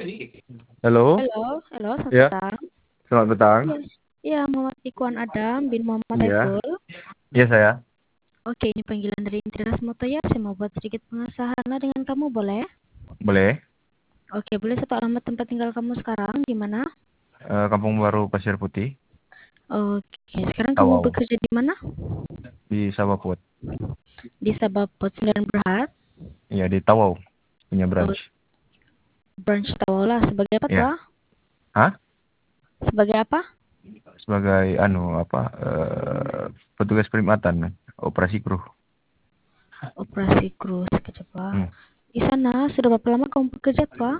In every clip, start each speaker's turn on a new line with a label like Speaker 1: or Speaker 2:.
Speaker 1: Halo,
Speaker 2: Halo, halo, selamat
Speaker 1: ya,
Speaker 2: petang.
Speaker 1: selamat petang.
Speaker 2: Iya, iya, Muhammad Ikuan Adam bin Muhammad
Speaker 1: Iya,
Speaker 2: Saiful.
Speaker 1: iya saya.
Speaker 2: Oke, ini panggilan dari Intiras Motoya. Saya mau buat sedikit pengesahan dengan kamu, boleh?
Speaker 1: Boleh.
Speaker 2: Oke, boleh satu alamat tempat tinggal kamu sekarang, di mana?
Speaker 1: Kampung Baru Pasir Putih,
Speaker 2: Oke, sekarang kamu
Speaker 1: Tawau,
Speaker 2: bekerja di mana?
Speaker 1: di Sabaput.
Speaker 2: Di Sabapot 9 Berhad.
Speaker 1: Iya, di Tawau, punya
Speaker 2: Oh,
Speaker 1: branch.
Speaker 2: branch Tawala. Sebagai apa tuh?
Speaker 1: Iya. Hah?
Speaker 2: Sebagai apa?
Speaker 1: Sebagai petugas perimatan, operasi kru.
Speaker 2: Operasi kru. Sekejap, Pak.
Speaker 1: Hmm.
Speaker 2: Di sana sudah berapa lama kamu bekerja, Pak?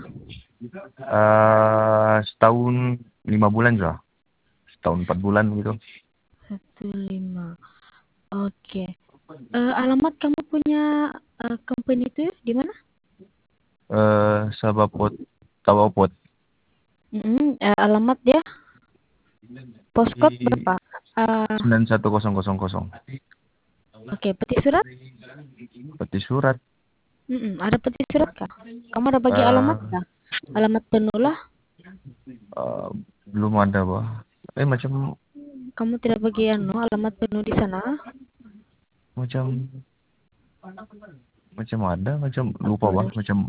Speaker 1: Setahun 5 bulan sudah. Setahun 4 bulan gitu.
Speaker 2: 15. Oke. Alamat kamu punya company itu di mana?
Speaker 1: Sabaput, Tawau Pot.
Speaker 2: Alamat dia, postcode
Speaker 1: Di
Speaker 2: berapa? Eh,
Speaker 1: 91000.
Speaker 2: oke, peti surat?
Speaker 1: Peti surat.
Speaker 2: Ada peti surat kah? Kamu ada bagi alamat
Speaker 1: eh
Speaker 2: kah? Alamat penuh lah.
Speaker 1: eh, Belum ada, Bah. Macam
Speaker 2: Kamu tidak bagi alamat penuh di sana?
Speaker 1: macam macam ada, macam lupa,
Speaker 2: Atau
Speaker 1: Bah.
Speaker 2: dari
Speaker 1: Macam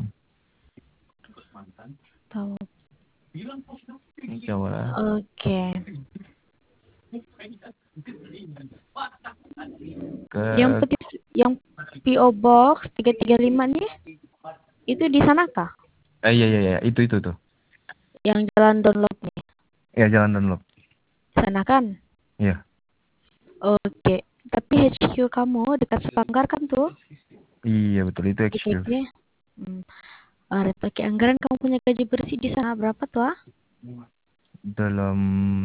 Speaker 2: tahu?
Speaker 1: mana?
Speaker 2: Oke. Yang
Speaker 1: Ke
Speaker 2: peti, yang PO Box 335 nih, itu di sana kah?
Speaker 1: iya, iya, iya, itu tuh.
Speaker 2: Yang jalan download nih,
Speaker 1: Ya, Jalan Dunlop.
Speaker 2: di sana kan?
Speaker 1: Iya.
Speaker 2: Oke. Tapi HQ kamu dekat Sepanggar kan tuh?
Speaker 1: Iya, betul, itu
Speaker 2: Di
Speaker 1: HQ.
Speaker 2: KK. Hmm. Pakai anggaran kamu punya gaji bersih di sana berapa tuh?
Speaker 1: Dalam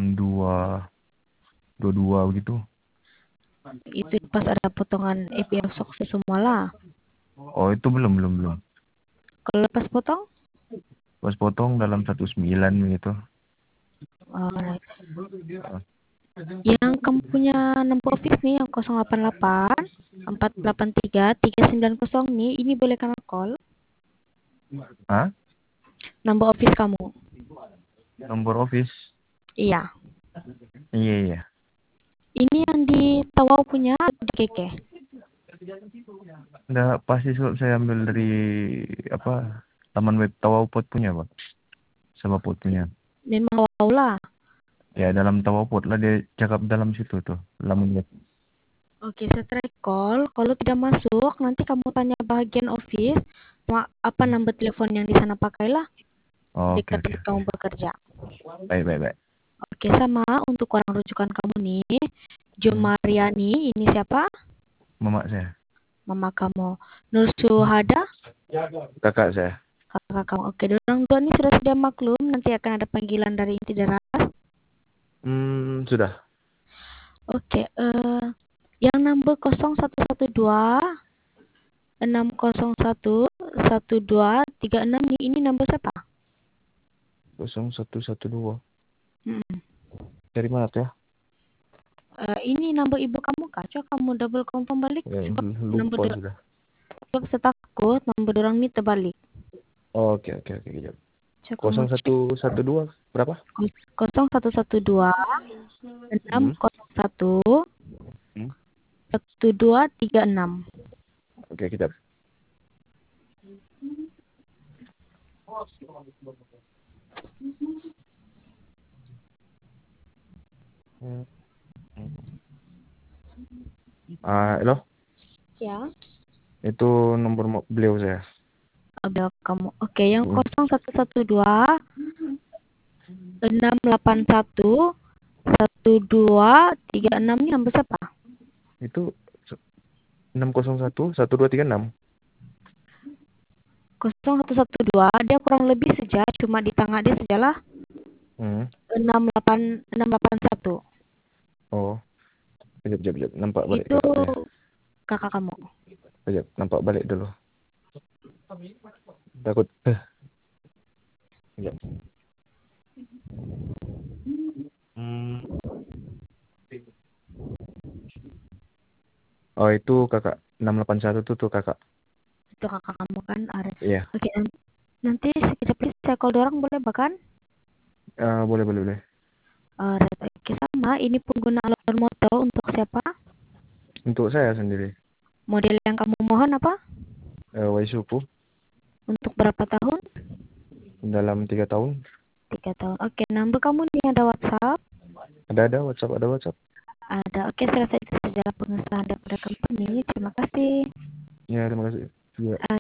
Speaker 1: dua begitu.
Speaker 2: Itu pas ada potongan EPF sukses semua lah.
Speaker 1: Oh, itu belum.
Speaker 2: Kalau lepas potong,
Speaker 1: Pas potong dalam 19 gitu.
Speaker 2: alright. Yang kamu punya nomor office nih yang 088 483 390 nih, ini boleh kena call.
Speaker 1: Hah?
Speaker 2: Nomor office kamu.
Speaker 1: Nomor office.
Speaker 2: Iya.
Speaker 1: Iya, iya.
Speaker 2: Ini yang di Tawau punya atau di KK?
Speaker 1: Nggak, pasti saya ambil dari Taman Web Tawaput punya, Pak. Sama Put punya.
Speaker 2: Memang wow lah.
Speaker 1: Ya, dalam Tawaput lah dia cakap dalam situ tuh. Laman web.
Speaker 2: Oke, saya try call. Kalau tidak masuk, nanti kamu tanya bagian office. Apa nomor telepon yang di sana pakailah.
Speaker 1: Oh, oke,
Speaker 2: Dekat
Speaker 1: oke,
Speaker 2: tempat
Speaker 1: oke.
Speaker 2: kamu bekerja.
Speaker 1: Baik, baik, baik.
Speaker 2: Oke, sama untuk orang rujukan kamu nih, Jo
Speaker 1: Hmm.
Speaker 2: Mariani, ini siapa?
Speaker 1: Mama saya.
Speaker 2: Mama kamu. Nur Suhada,
Speaker 1: Kakak saya.
Speaker 2: kakak kamu. Oke, dorang dua ini sudah sedia maklum, nanti akan ada panggilan dari inti darat.
Speaker 1: Sudah.
Speaker 2: Oke, yang number 0112 601 1236 nih, ini number siapa?
Speaker 1: 0112.
Speaker 2: Hmm.
Speaker 1: Dari mana tuh ya?
Speaker 2: Ini number ibu kamu kah? Coba kamu double confirm balik.
Speaker 1: Ya,
Speaker 2: Sebab
Speaker 1: lupa sudah.
Speaker 2: sebab saya takut nomor dorang ini terbalik.
Speaker 1: Oh, oke, oke, oke. Kejap.
Speaker 2: Coba kamu cek.
Speaker 1: 0112 berapa?
Speaker 2: 0112
Speaker 1: Hmm.
Speaker 2: 601
Speaker 1: Hmm.
Speaker 2: 1236.
Speaker 1: Oke, kejap. Halo.
Speaker 2: Ya.
Speaker 1: Itu nomor beliau saya.
Speaker 2: Abel kamu. Oke, yang
Speaker 1: Hmm.
Speaker 2: 0112 681 1236 ini nomor siapa?
Speaker 1: Itu 601 1236.
Speaker 2: 0112 dia kurang lebih saja, cuma di tengah dia sajalah
Speaker 1: Hmm.
Speaker 2: 681.
Speaker 1: Oh, kejap. Nampak balik
Speaker 2: Itu
Speaker 1: kakak saya.
Speaker 2: kakak kamu.
Speaker 1: Kejap, nampak balik dulu. Takut. Kejap. Hmm. Oh, itu kakak 681 tuh kakak.
Speaker 2: Itu kakak kamu kan, Arif.
Speaker 1: Iya.
Speaker 2: Oke, nanti sekejap please saya call dorang boleh bahkan?
Speaker 1: Boleh.
Speaker 2: Alright, oke sama. Ini pengguna Alon Motor untuk siapa?
Speaker 1: Untuk saya sendiri.
Speaker 2: Model yang kamu mohon apa?
Speaker 1: Waisuku
Speaker 2: Untuk berapa tahun?
Speaker 1: dalam 3 tahun.
Speaker 2: 3 tahun. Oke, number kamu nih ada WhatsApp?
Speaker 1: Ada WhatsApp.
Speaker 2: Ada. Oke, saya rasa itu saja pengesahan daripada company. Terima kasih.
Speaker 1: Ya, terima kasih juga.